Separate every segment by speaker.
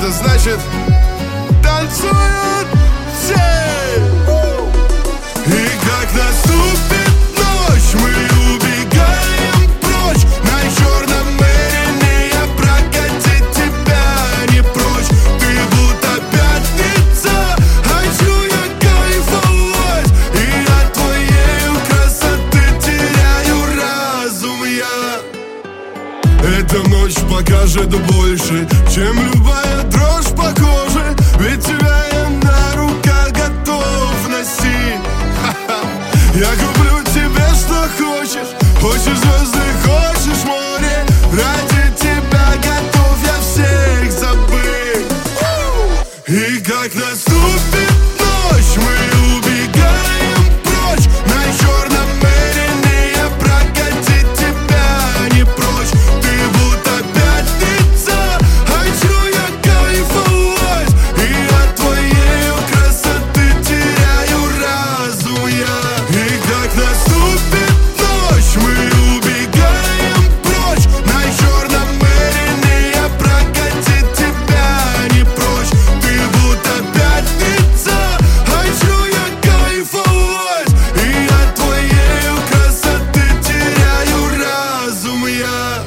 Speaker 1: это значит танцуют все. И как наступит ночь, мы убегаем прочь на черном Мэрине. Я прокатить тебя не прочь. Ты будто пятница, хочу я кайфовать. И от твоей красоты теряю разум я. Эта ночь покажет больше, чем любая дрожь по коже. Ведь тебя я на руках готов носить. Я куплю тебе, что хочешь. Хочешь звезды, хочешь море. Ради тебя готов я всех забыть. И как наступит ночь, мы убегаем прочь на черном Мэрине. Я прокатить тебя не прочь. Ты будто пятница, хочу я кайфовать. И от твоей красоты теряю разум я. И как наступит ночь, мы убегаем прочь на черном Мэрине. Я прокатить тебя не прочь. Ты будто пятница, хочу я кайфовать. И от твоей красоты теряю разум я.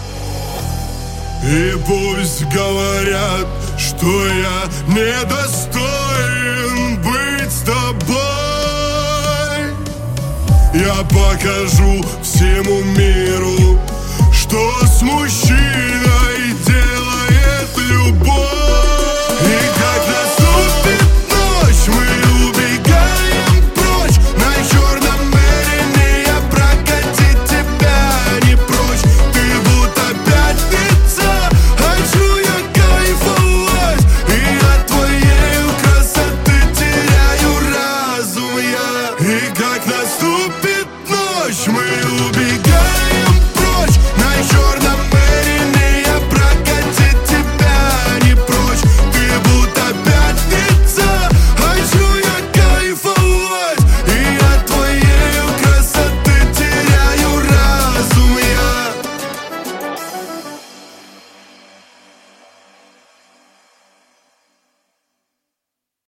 Speaker 1: И пусть говорят, что я недостоин быть с тобой. Я покажу всему миру, что с мужчиной